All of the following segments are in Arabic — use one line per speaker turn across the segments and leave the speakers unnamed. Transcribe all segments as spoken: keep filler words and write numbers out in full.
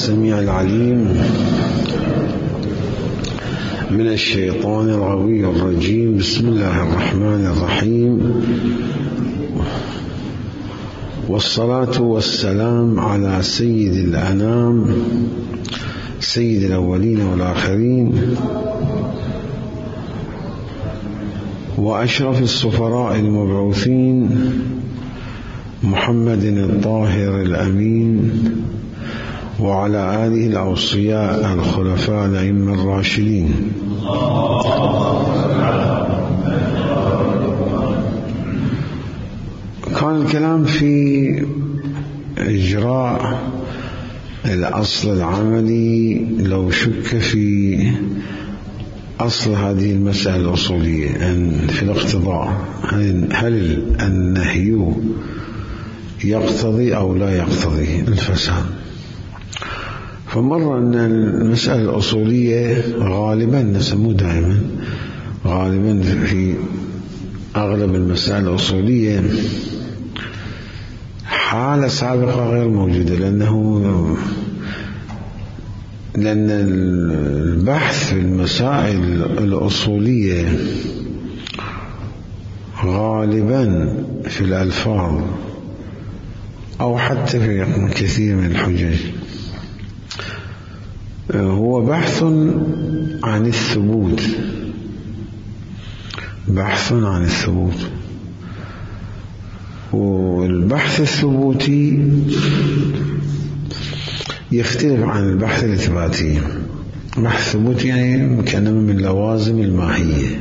السميع العليم من الشيطان الغوي الرجيم. بسم الله الرحمن الرحيم، والصلاة والسلام على سيد الأنام سيد الأولين والآخرين وأشرف السفراء المبعوثين محمد الطاهر الأمين وعلى آله الأوصياء الخلفاء الأئمة الراشدين. كان الكلام في إجراء الأصل العملي لو شك في أصل هذه المسألة الأصولية أن في الاقتضاء هل النهي يقتضي أو لا يقتضي الفساد. فمر أن المسألة الأصولية غالبا نسموه دائما غالبا في أغلب المسائل الأصولية حالة سابقة غير موجودة، لأنه لأن البحث في المسائل الأصولية غالبا في الألفاظ أو حتى في كثير من الحجج هو بحث عن الثبوت بحث عن الثبوت والبحث الثبوتي يختلف عن البحث الإثباتي. البحث الثبوتي يعني كأنه من لوازم الماهية،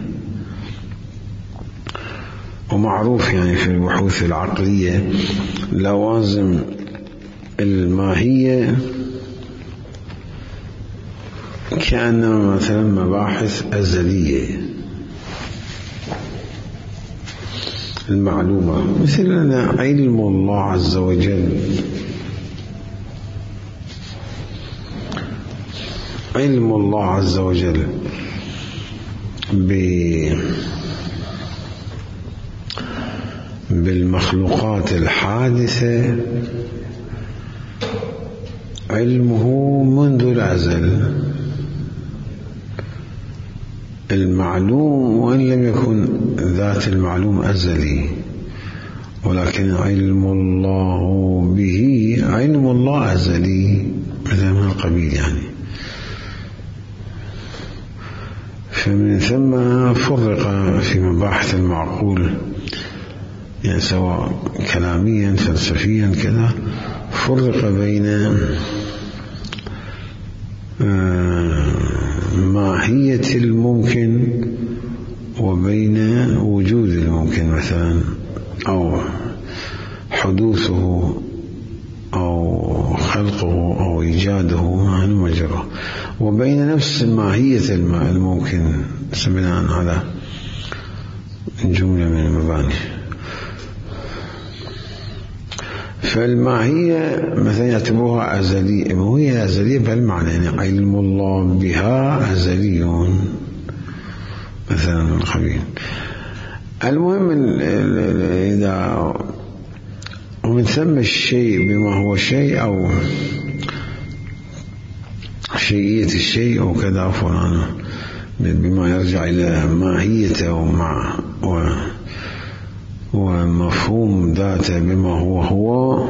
ومعروف يعني في البحوث العقلية لوازم الماهية كأنما مثلا مباحث أزلية المعلومة، مثل علم الله عز وجل علم الله عز وجل بالمخلوقات الحادثة علمه منذ الأزل المعلوم، وإن لم يكن ذات المعلوم أزلي، ولكن علم الله به علم الله أزلي مثل من القبيل يعني. فمن ثم فرق في مباحث المعقول يعني سواء كلاميا فلسفيا كذا، فرق بين ماهية الممكن وبين وجود الممكن مثلا أو حدوثه أو خلقه أو إيجاده عن مجرى، وبين نفس ماهية الممكن بناء على جملة من المباني. فالماهية مثلا يعتبروها أزلية، ما هي أزلية بالمعنى يعني علم الله بها أزلي مثلا الخبير. المهم إذا ومن ثم الشيء بما هو شيء أو شيئية الشيء أو كذا فلان بما يرجع إلى ماهيته ومع و ومفهوم ذاته بما هو هو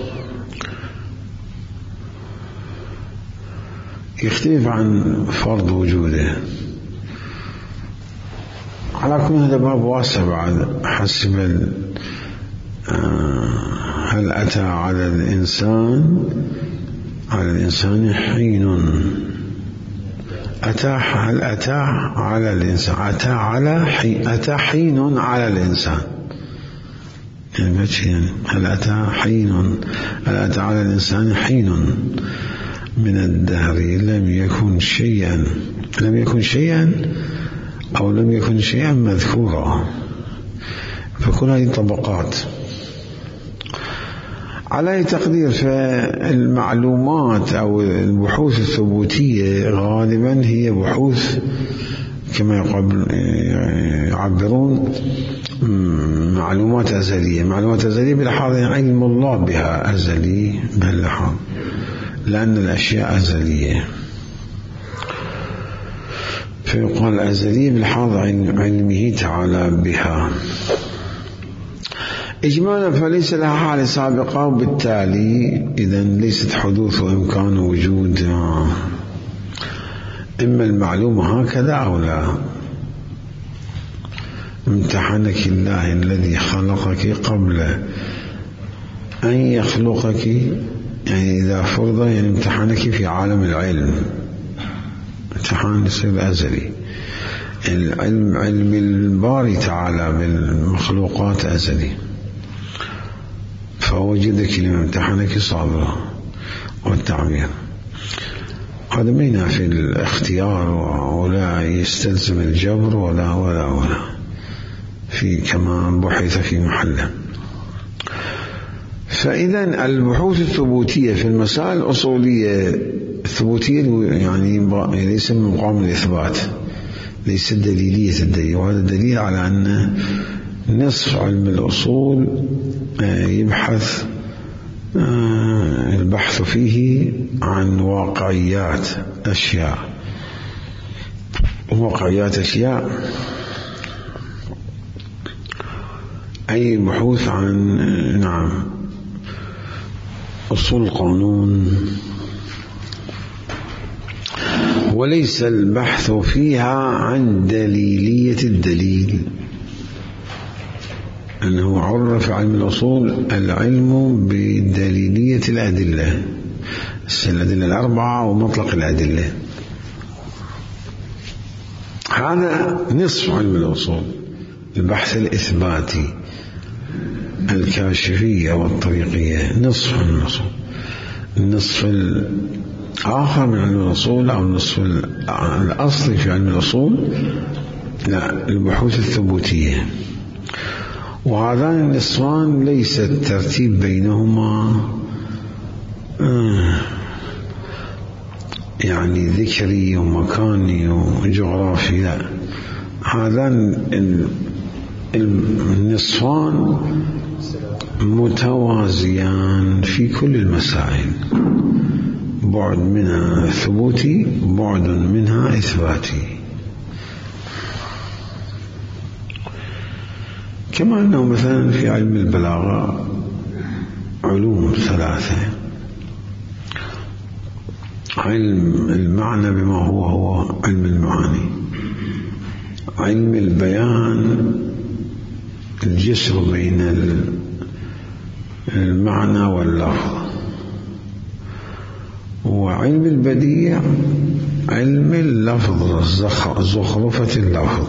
يختلف عن فرض وجوده. على كل هذا باب واسع بعد حسب هل أتى على الإنسان على الإنسان حين أتى هل أتى على الإنسان أتى على حين أتى حين على الإنسان يعني هل أتى حين هل أتى على الإنسان حين من الدهر لم يكن شيئا لم يكن شيئا أو لم يكن شيئا مذكورا. فكل هذه طبقات على أي تقدير. فالمعلومات أو البحوث الثبوتية غالبا هي بحوث كما يعبرون معلومات أزلية. معلومات أزلية بالحاضر علم الله بها أزلي بالحاضر، لأن الأشياء أزلية، فيقال أزلية بالحاضر علمه تعالى بها إجمالا، فليس لها حال سابقة، وبالتالي إذن ليست حدوث وإمكان وجود إما المعلومة هكذا أو لا. امتحنك الله الذي خلقك قبل أن يخلقك، يعني إذا فرض يعني امتحنك في عالم العلم، امتحان يصير أزلي. العلم علم الباري تعالى بالمخلوقات أزلي، فوجد كلمة امتحنك صادرة والتعبير، هذا ما ينافي الاختيار ولا يستلزم الجبر ولا ولا ولا في كما بحث في محله. فإذا البحوث الثبوتية في المسائل الأصولية الثبوتية يعني ليس من مقام الإثبات، ليس دليلية الدليل، وهذا دليل على أن نصف علم الأصول يبحث البحث فيه عن واقعيات أشياء، واقعيات أشياء أي بحوث عن نعم أصول القانون، وليس البحث فيها عن دليلية الدليل، أنه عرف علم الأصول العلم بدليلية الأدلة، الأدلة الأربعة ومطلق الأدلة، هذا نصف علم الأصول، البحث الإثباتي الكاشفية والطريقية نصف علم الأصول. النصف الآخر من علم الأصول أو النصف الأصلي في علم الأصول لا، البحوث الثبوتية، وهذان النصفان ليس الترتيب بينهما يعني ذكري ومكاني وجغرافي، لا، هذان النصفان متوازيان في كل المسائل، بعد منها ثبوتي بعد منها إثباتي، كما أنه مثلا في علم البلاغة علوم ثلاثة: علم المعنى بما هو هو علم المعاني، علم البيان الجسر بين المعنى واللفظ، وعلم البديع علم اللفظ زخرفة اللفظ،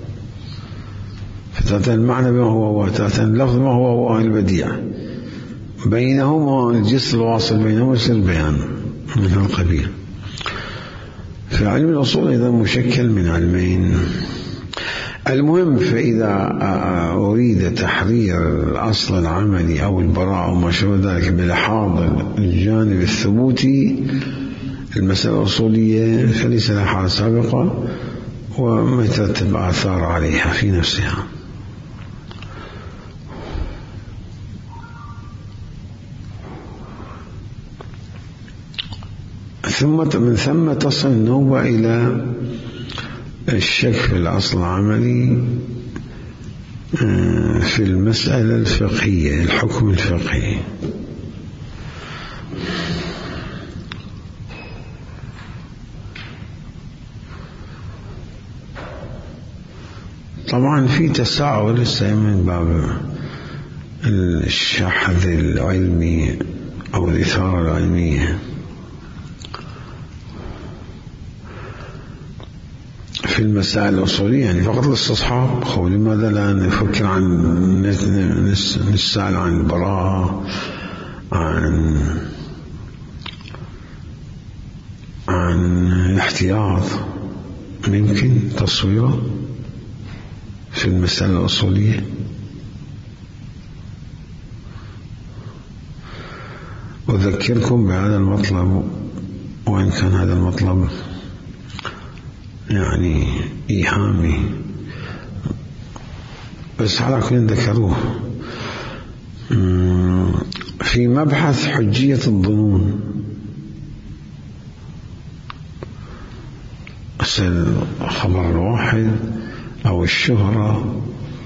فتاتا المعنى بما هو هو، فتاتا اللفظ ما هو هو البديع، بينهما الجسر الواصل بينهما يصير البيان من القبيل. فعلم الأصول إذا مشكل من علمين. المهم، فإذا أريد تحرير الأصل العملي أو البراءة أو ما شابه ذلك بلحاظ الجانب الثبوتي المسألة الأصولية، فليس لها حال سابقة وما يترتب آثار عليها في نفسها. ثم من ثم تصل النوبة إلى الشك في الأصل العملي في المسألة الفقهية، الحكم الفقهي. طبعا في تساؤل من باب الشحذ العلمي أو الإثارة العلمية في المسائل الأصولية، يعني فقط الاستصحاب. خو لماذا لا نفكر عن نسأل عن البراءة، عن عن الاحتياط، ممكن تصويره في المسألة الأصولية. أذكركم بهذا المطلب، وإن كان هذا المطلب يعني إيهامي، بس على كل ذكروه في مبحث حجية الظنون مثل خبر الواحد أو الشهرة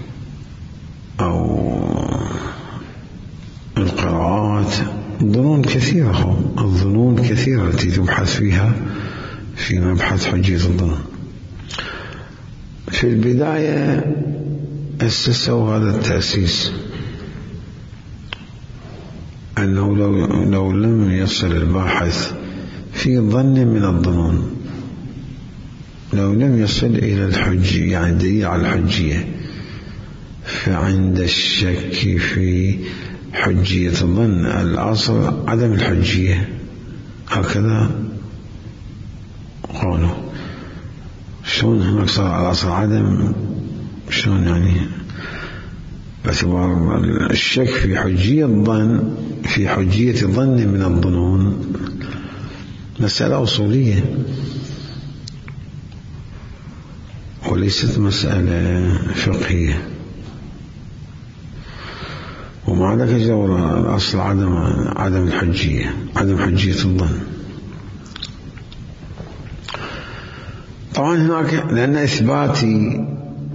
أو القراءات. ظنون كثيرة، الظنون كثيرة التي تبحث فيها في مبحث حجية الظن. في البداية أسسوا هذا التأسيس أنه لو, لو لم يصل الباحث في ظن من الظنون، لو لم يصل إلى الحجية يعني دليل على الحجية، فعند الشك في حجية الظن الأصل عدم الحجية. هكذا قالوا. شلون هناك صار الأصل عدم؟ شلون يعني؟ باعتبار الشك في حجية الظن في حجية ظن من الظنون مسألة أصولية وليست مسألة فقهية، ومع ذلك جاء الأصل عدم عدم الحجية، عدم حجية الظن. طبعا هناك لأن إثباتي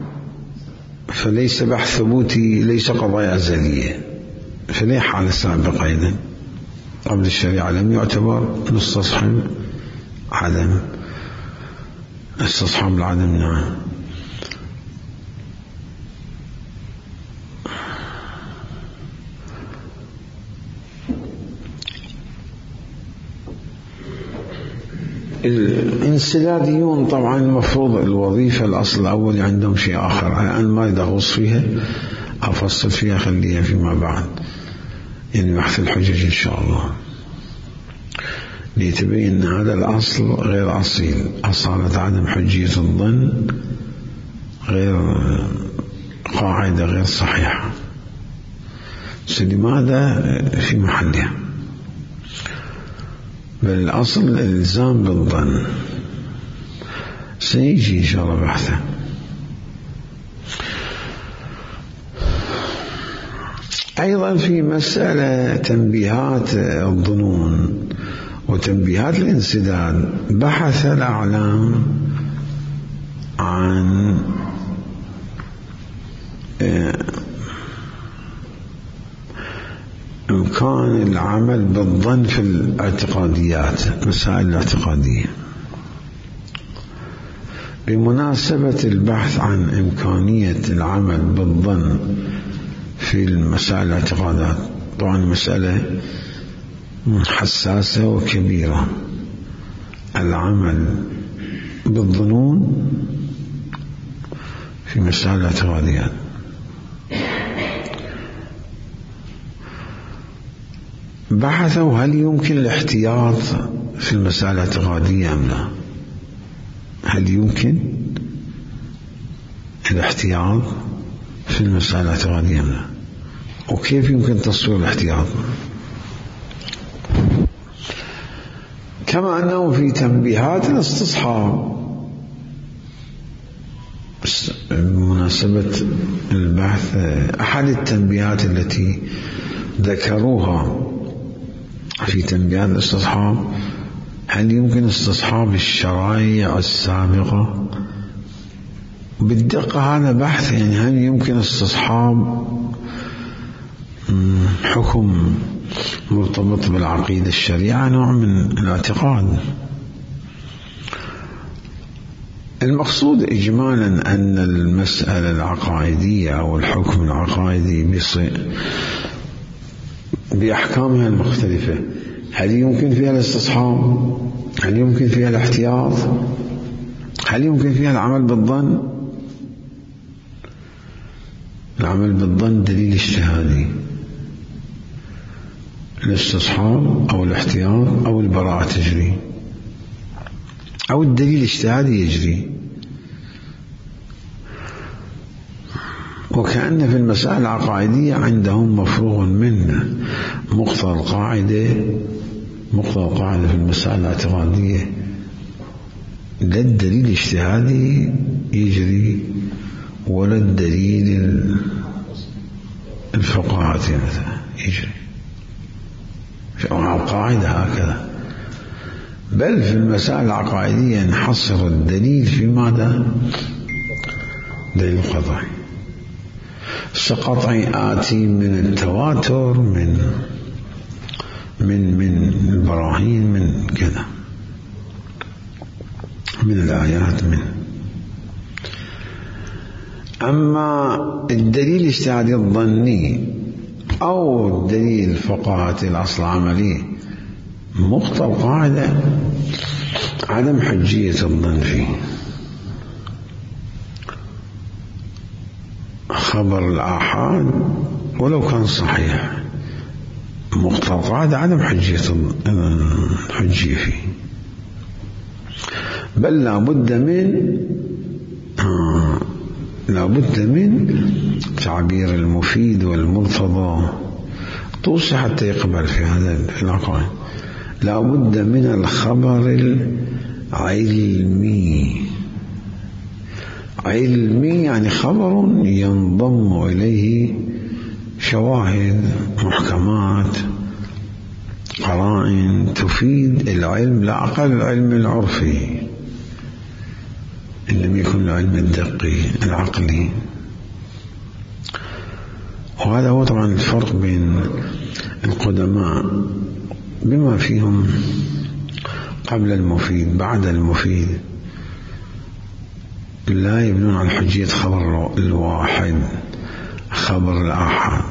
فليس بحث ثبوتي، ليس قضايا أزلية، فليه حالة سابقة أيضا قبل الشريعة لم يعتبر مستصحب عدم، استصحاب العدم. نعم. الانسداديون طبعا المفروض الوظيفة الأصل الأول عندهم شيء آخر، أنا ما أغوص فيها أفصل فيها، خليها فيما بعد يعني بحث الحجج إن شاء الله، ليتبين أن هذا الأصل غير أصيل، أصالة عدم حجية الظن غير قاعدة غير صحيحة. لماذا في محلها؟ بل الأصل الإلزام بالظن، سيجي إن شاء الله بحثه. أيضا في مسألة تنبيهات الظنون وتنبيهات الانسداد، بحث الأعلام عن إمكان العمل بالظن في الاعتقاديات، مسائل الاعتقادية. بمناسبة البحث عن إمكانية العمل بالظن في المسائل الاعتقادات، طبعا مسألة حساسة وكبيرة، العمل بالظنون في مسائل الاعتقاديات. بحثوا هل يمكن الاحتياط في المسائل الاعتقادية أم لا؟ هل يمكن الاحتياط في المسائل الاعتقادية أم لا؟ وكيف يمكن تصوير الاحتياط؟ كما أنه في تنبيهات الاستصحاب بمناسبة البحث، أحد التنبيهات التي ذكروها في تنبيهات الاستصحاب هل يمكن استصحاب الشرائع السابقة بالدقة؟ هذا بحث يعني هل يمكن استصحاب حكم مرتبط بالعقيدة الشريعة، نوع من الاعتقاد. المقصود إجمالا أن المسألة العقائدية أو الحكم العقائدي بأحكامها المختلفة هل يمكن فيها الاستصحاب؟ هل يمكن فيها الاحتياط؟ هل يمكن فيها العمل بالظن؟ العمل بالظن دليل اجتهادي، الاستصحاب أو الاحتياط أو البراءة تجري، أو الدليل الاجتهادي يجري. وكأن في المسائل العقائدية عندهم مفروغ منه. مقتضى القاعدة مقتضى القاعدة في المسائل الاعتقادية لا الدليل الاجتهادي يجري ولا الدليل الفقهاتي مثلا يجري. في القاعدة هكذا بل في المسائل العقائدية نحصر الدليل في ماذا؟ دليل القطعي. القطعي آتي من التواتر، من من من البراهين، من كذا، من الآيات. من أما الدليل الاجتهادي الظني أو الدليل الفقهي الأصل عملي، مقتضى القاعدة عدم حجية الظن فيه. خبر الآحاد ولو كان صحيح، مقتضى القاعدة عدم حجية الحجية فيه، بل لا بد من آه لا بد من تعبير المفيد والمرتضى توصي حتى يقبل في هذا العقائد. لا بد من الخبر العلمي. علمي يعني خبر ينضم إليه شواهد، محكمات، قرائن تفيد العلم، لا أقل العلم العرفي إن لم يكن العلم الدقي العقلي. وهذا هو طبعا الفرق بين القدماء بما فيهم قبل المفيد بعد المفيد. لا يبنون على حجية خبر الواحد، خبر الآحاد،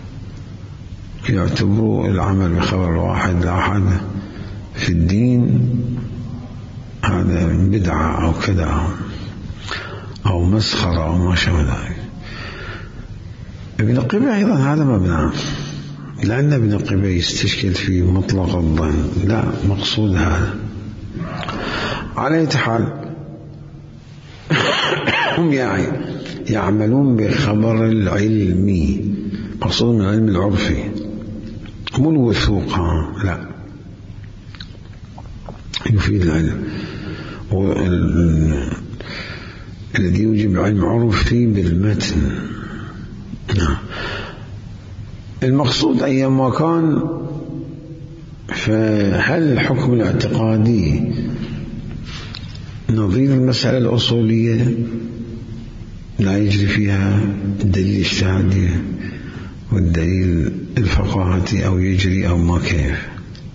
يعتبروا العمل بخبر الواحد الآحاد في الدين هذا بدعة أو كذا أو مسخرة أو ما شابه ذلك. ابن قبي أيضا هذا مبنى، لأن ابن قبي يستشكل في مطلق الظن، لا مقصود هذا. على أي حال هم يعني يعملون بخبر العلمي، مقصود من العلم العرفي، مو الوثوق، لا يفيد العلم الذي يوجب العلم عرفي بالمتن. المقصود أيما كان، فهل الحكم الاعتقادي نظير المسألة الأصولية لا يجري فيها الدليل الاجتهادي والدليل الفقهي، أو يجري أو ما كيف؟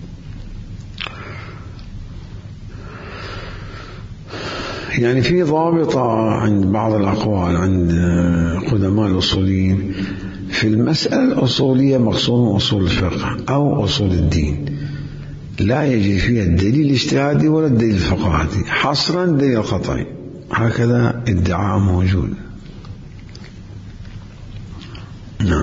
يعني في ضابطة عند بعض الأقوال عند قدماء الأصوليين في المسألة الأصولية، مقصود أصول الفقه أو أصول الدين، لا يجري فيها الدليل الاجتهادي ولا الدليل الفقهي، حصرا الدليل القطعي. هكذا ادعاء موجود. نعم.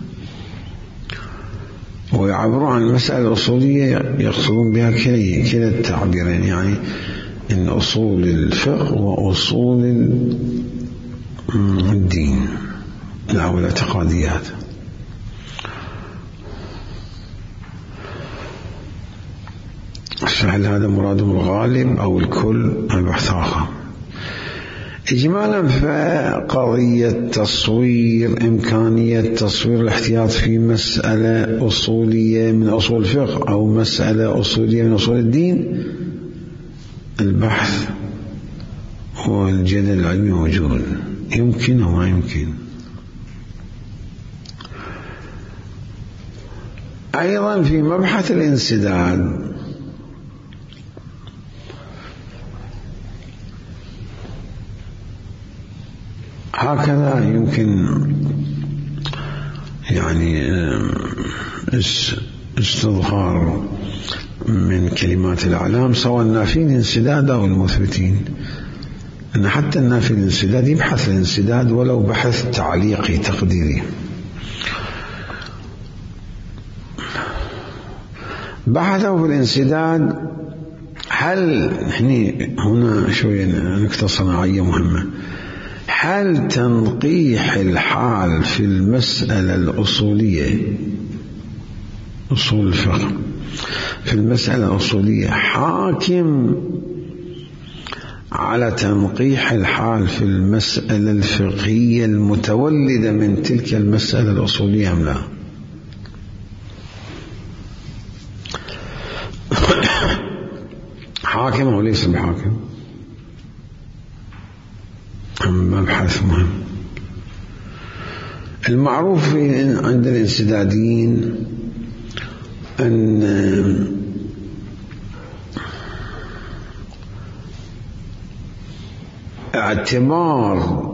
ويعبرون عن المسألة الأصولية يقصدون بها كلا التعبيرين، يعني إن أصول الفقه وأصول الدين لا والاعتقاديات. فهل هذا مرادهم الغالب أو الكل؟ البحث آخر. إجمالا فقضية تصوير إمكانية تصوير الاحتياط في مسألة أصولية من أصول الفقه أو مسألة أصولية من أصول الدين، البحث والجدل العلمي موجود، يمكن وما يمكن. أيضا في مبحث الانسداد هكذا يمكن يعني استظهار من كلمات الأعلام، سواء النافين الانسداد أو المثبتين، أن حتى النافي الانسداد يبحث الانسداد ولو بحث تعليقي تقديري. بحثوا في الانسداد، هل هنا شوية نكتة صناعية مهمة، هل تنقيح الحال في المسألة الأصولية، أصول الفقه في المسألة الأصولية، حاكم على تنقيح الحال في المسألة الفقهية المتولدة من تلك المسألة الأصولية أم لا؟ بحاكم أو ليس بحاكم؟ مبحث مهم. المعروف عند الانسداديين أن اعتبار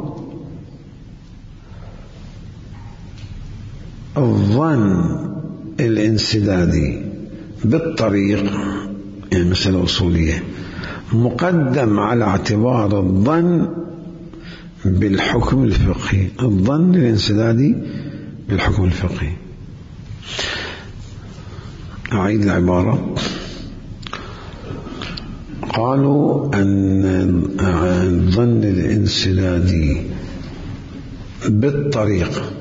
الظن الانسدادي بالطريق، يعني مسألة أصولية، مقدم على اعتبار الظن بالحكم الفقهي. الظن الانسدادي بالحكم الفقهي. أعيد العبارة. قالوا أن الظن الانسدادي بالطريق،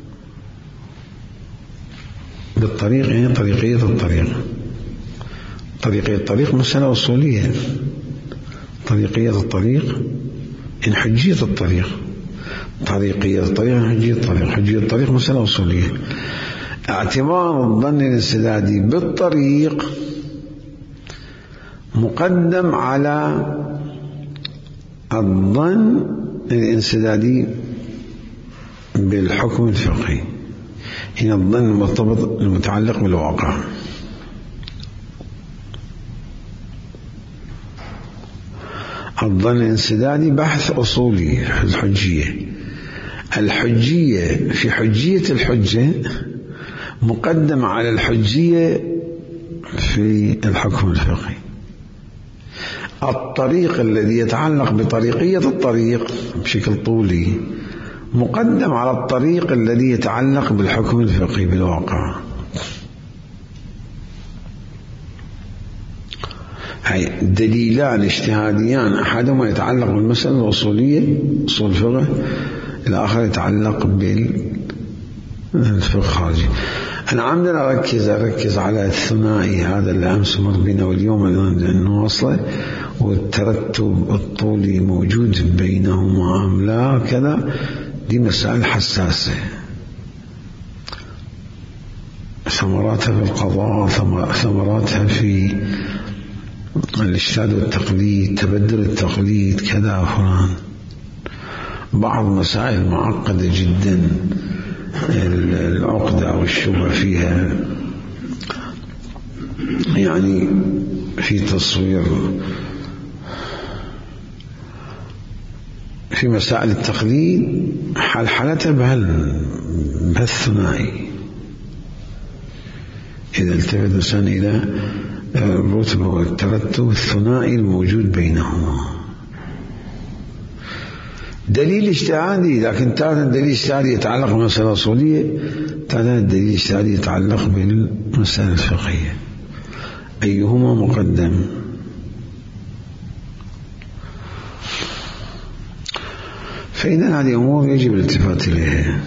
بالطريق يعني طريقية الطريق. طريقية الطريق مسألة أصولية. طريقية الطريق إن حجية الطريق. طريقية الطريق إن حجية الطريق. حجية الطريق مسألة أصولية. اعتبار الظن الانسدادي بالطريق مقدم على الظن الانسدادي بالحكم الفقهي، هنا الظن المرتبط المتعلق بالواقع. الظن الانسدادي بحث أصولي في الحجية. الحجية في حجية الحجة مقدم على الحجية في الحكم الفقهي. الطريق الذي يتعلق بطريقية الطريق بشكل طولي مقدم على الطريق الذي يتعلق بالحكم الفقهي بالواقع. هاي دليلان اجتهاديان، أحدهما يتعلق بالمسألة الأصولية أصول الفقه، الآخر يتعلق بالفقه الخارجي. أنا عمدنا أركز أركز على الثنائي هذا اللي أمس مر بنا واليوم لأنه وصله، والترتب الطولي موجود بينهما أم لا كذا، دي مسائل حساسة. ثمراتها في القضاء، ثمراتها في الاجتهاد والتقليد، تبدل التقليد كذا فلان. بعض مسائل معقدة جدا، العقدة أو الشبهة فيها يعني في تصوير في مسائل التقليد حلحلتها بهالثنائي. إذا التفت الإنسان إلى الرتبة والترتب الثنائي الموجود بينهما، دليل اجتهادي، لكن تارة الدليل اجتهادي يتعلق بالمسألة الأصولية، تارة الدليل اجتهادي يتعلق بالمسألة الفقهية. أيهما مقدم؟ فإذا هذه أمور يجب الالتفات إليها.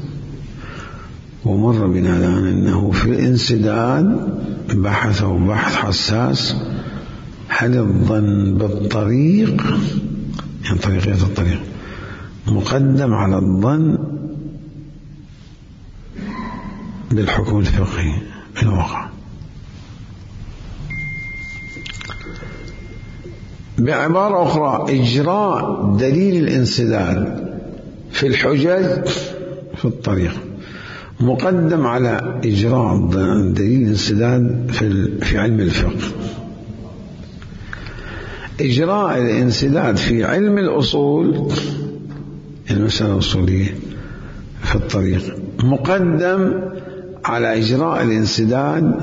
ومر بنا الآن أنه في الانسداد بحثوا بحث حساس، هل الظن بالطريق يعني طريقية الطريق مقدم على الظن بالحكم الفقهي في الواقع. بعبارة أخرى، إجراء دليل الانسداد في الحجج في الطريق مقدم على إجراء دليل الانسداد في في علم الفقه. إجراء الانسداد في علم الأصول، المسألة الأصولية في الطريق، مقدم على إجراء الانسداد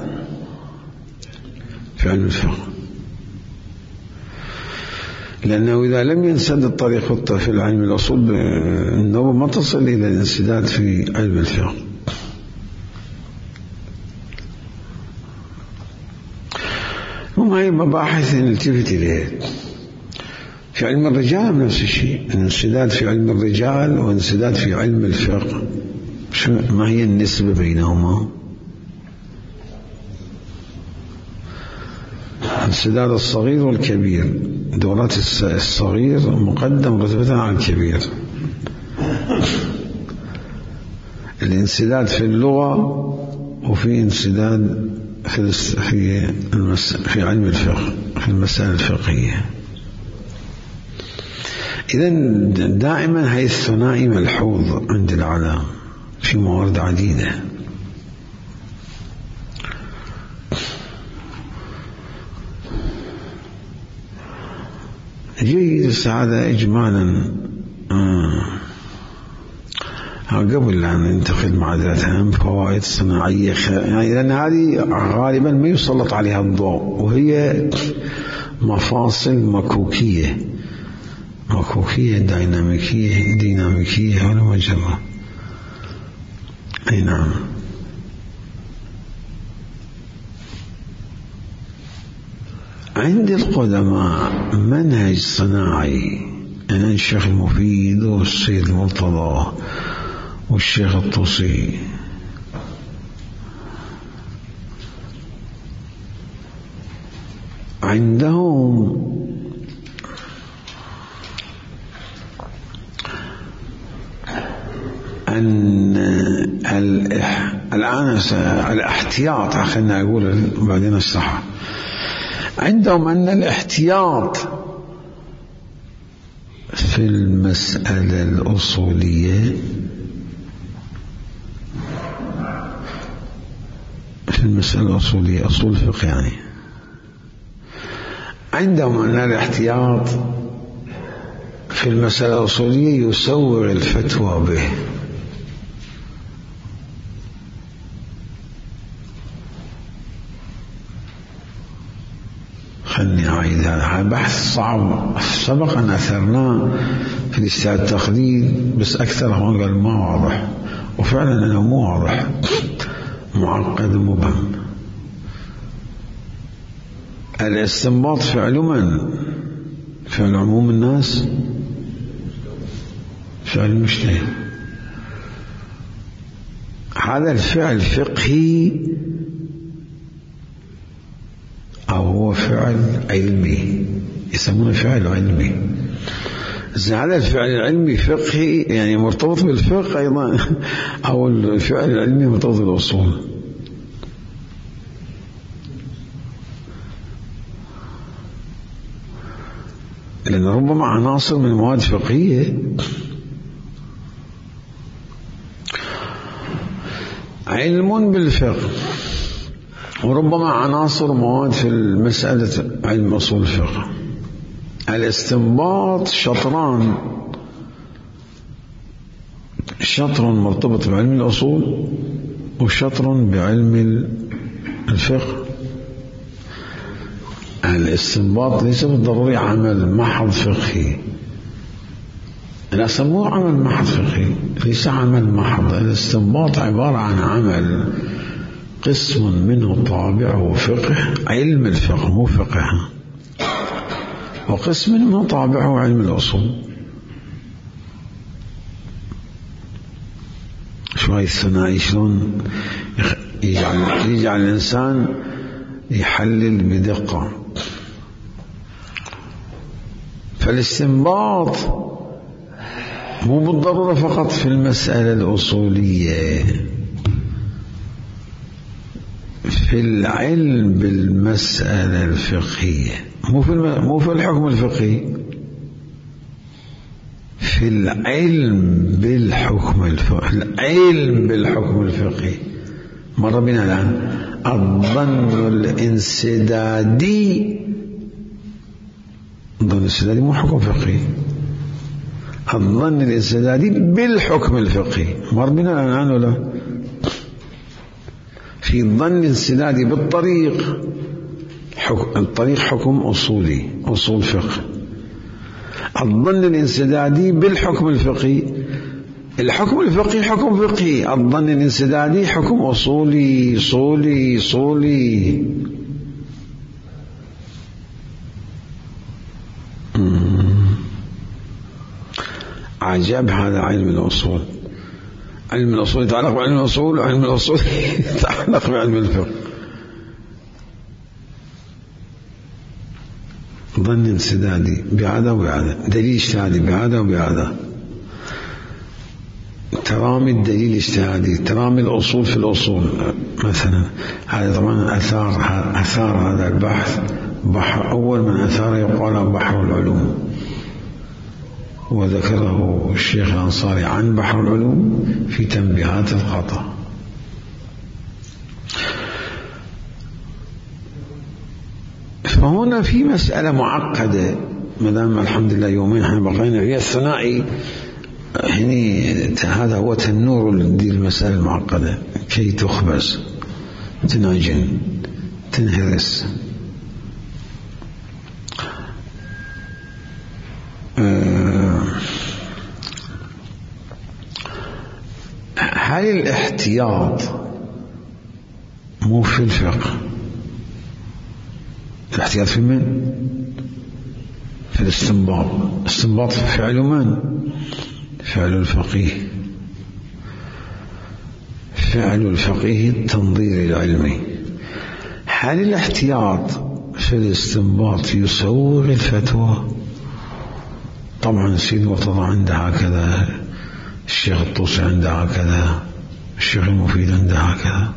في علم الفقه، لأنه إذا لم ينسد الطريق في علم الأصول أنه ما تصل إلى الانسداد في علم الفقه. وما هي مباحث نلتفت إليها. في علم الرجال نفس الشيء، الانسداد في علم الرجال وانسداد في علم الفقه، ما هي النسبة بينهما؟ انسداد الصغير والكبير، دورات الصغير مقدم رتبة على الكبير. الانسداد في اللغة، وفي انسداد في في في علم الفقه في المسائل الفقهية. إذن دائما هي الثنائي ملحوظ عند العلام في موارد عديدة. جيد. هذا إجمالا آه. قبل أن ننتقل معادلة فوائد صناعية، يعني لأن هذه غالبا ما يسلط عليها الضوء، وهي مفاصل مكوكية مكوكية ديناميكية ديناميكية ولا مجرة. أي نعم. عند القدماء منهج صناعي، يعني الشيخ المفيد والسيد المرتضى والشيخ الطوسي، عندهم أن الآن الاحتياط، خلينا نقول بعدين اشرحها. عندهم أن الاحتياط في المسألة الأصولية في المسألة الأصولية أصول الفقه، يعني عندهم أن الاحتياط في المسألة الأصولية يسوغ الفتوى به. خلني أعيد هذا بحث صعب، سبق أن أثرناه في الاجتهاد التقليد، بس أكثر ما قال ما واضح، وفعلا أنه مو واضح، معقد مبهم. الاستنباط فعل من؟ فعل عموم الناس؟ فعل مجتهد. هذا الفعل فقهي أو هو فعل علمي؟ يسمونه فعل علمي. هذا الفعل العلمي فقهي، يعني مرتبط بالفقه أيضا، أو الفعل العلمي مرتبط بالأصول؟ لأن ربما عناصر من المواد الفقهية علم بالفقه، وربما عناصر مواد في المسألة علم أصول الفقه. الاستنباط شطران، شطر مرتبط بعلم الأصول وشطر بعلم الفقه. الاستنباط ليس بالضروري عمل محض فقهي، لا سموه عمل محض فقهي، ليس عمل محض. الاستنباط عبارة عن عمل قسم منه طابعه فقه، علم الفقه مو فقه، وقسم منه طابعه علم الأصول. شوي الثنائي شلون يجعل, يجعل الإنسان يحلل بدقة. فالاستنباط مو بالضرورة فقط في المسألة الأصولية، في العلم بالمسألة الفقهية، مو في مو في الحكم الفقهي، في العلم بالحكم الفقهي. العلم بالحكم الفقهي مر بنا الآن. الظن الانسدادي، الظن الانسدادي مو حكم فقهي، الظن الانسدادي بالحكم الفقهي مر بنا الآن ولا؟ في الظن الانسدادي بالطريق، حكم الطريق حكم أصولي أصول فقه. الظن الانسدادي بالحكم الفقهي، الحكم الفقهي حكم فقهي، الظن الانسدادي حكم أصولي صولي صولي. عجب هذا علم الأصول. علم الأصول يتعلق بعلم الأصول، وعلم الأصول يتعلق بعلم الفقه. ظن انسدادي بهذا وبهذا، دليل اجتهادي بهذا وبهذا، ترامي الدليل الاجتهادي، ترامي الأصول في الأصول مثلا. هذا طبعا أثار أثار هذا البحث بحر أول من أثار يقال بحر العلوم، وذكره الشيخ الأنصاري عن بحر العلوم في تنبيهات الخطأ. فهنا في مسألة معقدة، ما دام الحمد لله يومين احنا بقينا فيها الثنائي، هني هذا هو تنور لدي المسألة المعقدة كي تخبز تنعجن تنهرس. أه هل الاحتياط مو في الفقه؟ الاحتياط في من؟ في الاستنباط. استنباط فعل من؟ فعل الفقيه. فعل الفقيه التنظير العلمي. هل الاحتياط في الاستنباط يسوغ الفتوى؟ طبعا سيد مرتضى عندها هكذا، الشيخ الطوسي عندها هكذا، الشيخ المفيد عندها هكذا.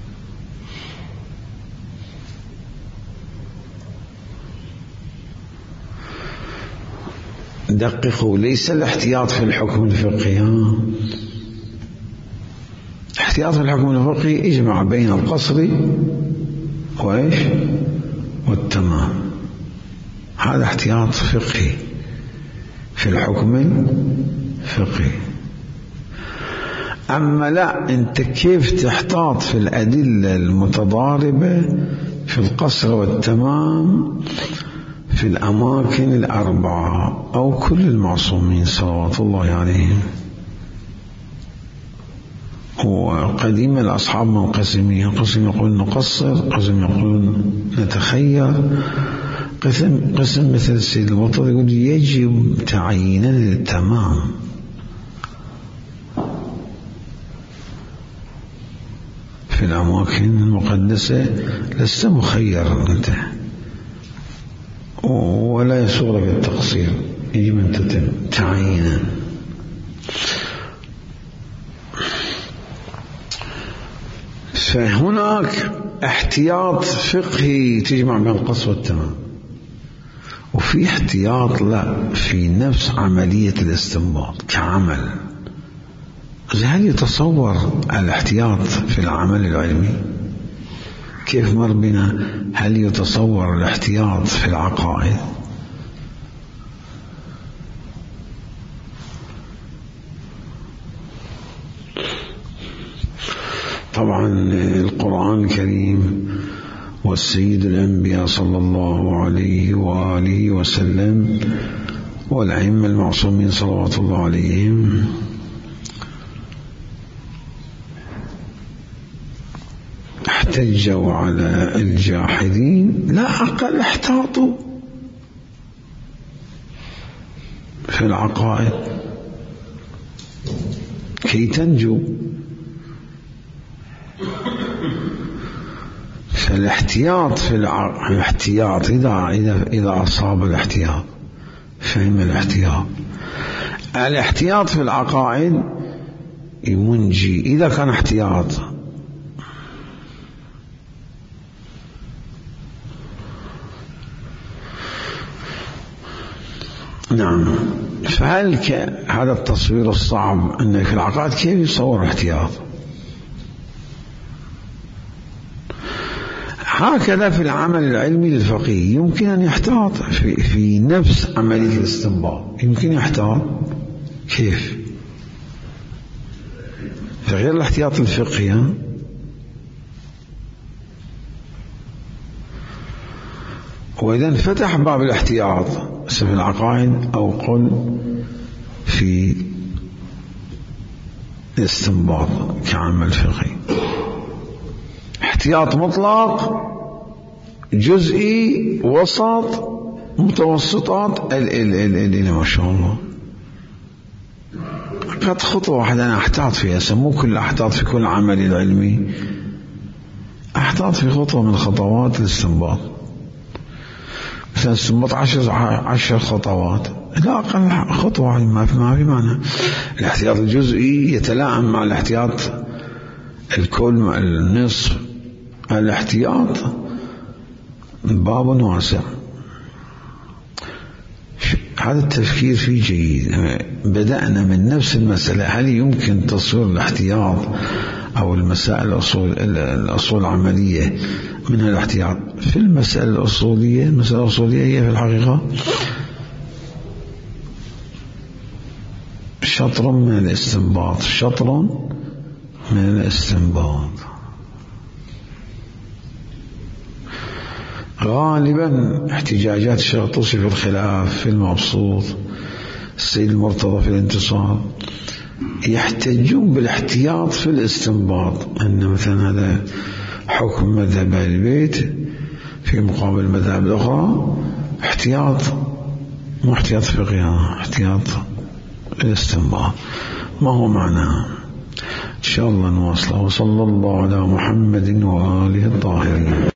دققوا، ليس الاحتياط في الحكم الفقهي. احتياط في الحكم الفقهي اجمع بين القصر وايش والتمام، هذا احتياط فقهي في الحكم الفقهي. أما لا، أنت كيف تحتاط في الأدلة المتضاربة في القصر والتمام في الأماكن الأربعة أو كل المعصومين صلوات الله عليهم. وقديما الأصحاب منقسمين، قسم يقول نقصر، قسم يقول نتخير، قسم, قسم مثل السيد المرتضى يقول يجب تعيينا للتمام. في الأماكن المقدسة لست مخير أنت، ولا يسوغ لك التقصير، يجب أن تتم تعيينا. فهناك احتياط فقهي تجمع بين القصر والتمام، وفي احتياط لا في نفس عملية الاستنباط كعمل. هل يتصور الاحتياط في العمل العلمي؟ كيف مر بنا هل يتصور الاحتياط في العقائد؟ طبعا القرآن الكريم والسيد الأنبياء صلى الله عليه وآله وسلم والأئمة المعصومين صلوات الله عليهم احتجوا على الجاحدين، لا أقل احتاطوا في العقائد كي تنجو. فالاحتياط في الع... الاحتياط إذا إذا إذا أصاب الاحتياط فهم الاحتياط. الاحتياط في العقائد يمنجي إذا كان احتياط. نعم. فهل ك... هذا التصوير الصعب أن في العقائد كيف يصور احتياط؟ هكذا في العمل العلمي للفقيه يمكن أن يحتاط في, في نفس عملية الاستنباط، يمكن يحتاط. كيف؟ غير الاحتياط الفقهي. وإذا انفتح باب الاحتياط في العقائد أو قل في الاستنباط كعمل فقهي، احتياط مطلق، جزئي، وسط، متوسطات، ال ال ال ال ما شاء الله. قد خطوة واحدة أنا أحتاط فيها، سمو كل أحتاط في كل عمل العلمي، أحتاط في خطوة من خطوات الاستنباط. مثلا استنباط عشر عشر خطوات، لا أقل خطوة ما في ما في معنى. الاحتياط الجزئي يتلائم مع الاحتياط الكل مع النصف. الاحتياط باب واسع. هذا التفكير فيه جيد. بدأنا من نفس المسألة، هل يمكن تصوير الاحتياط أو المسائل الأصول الأصول العملية من الاحتياط في المسألة الأصولية؟ المسألة الأصولية هي في الحقيقة شطر من الاستنباط، شطر من الاستنباط. غالبا احتجاجات الشرطوسي في الخلاف، في المبسوط، السيد المرتضى في الانتصار، يحتجون بالاحتياط في الاستنباط، أن مثلا هذا حكم مذهب أهل البيت في مقابل المذاهب الأخرى، احتياط مو احتياط فقهي، احتياط الاستنباط. ما هو معناه؟ إن شاء الله نواصله. وصلى الله على محمد وآله الطاهرين.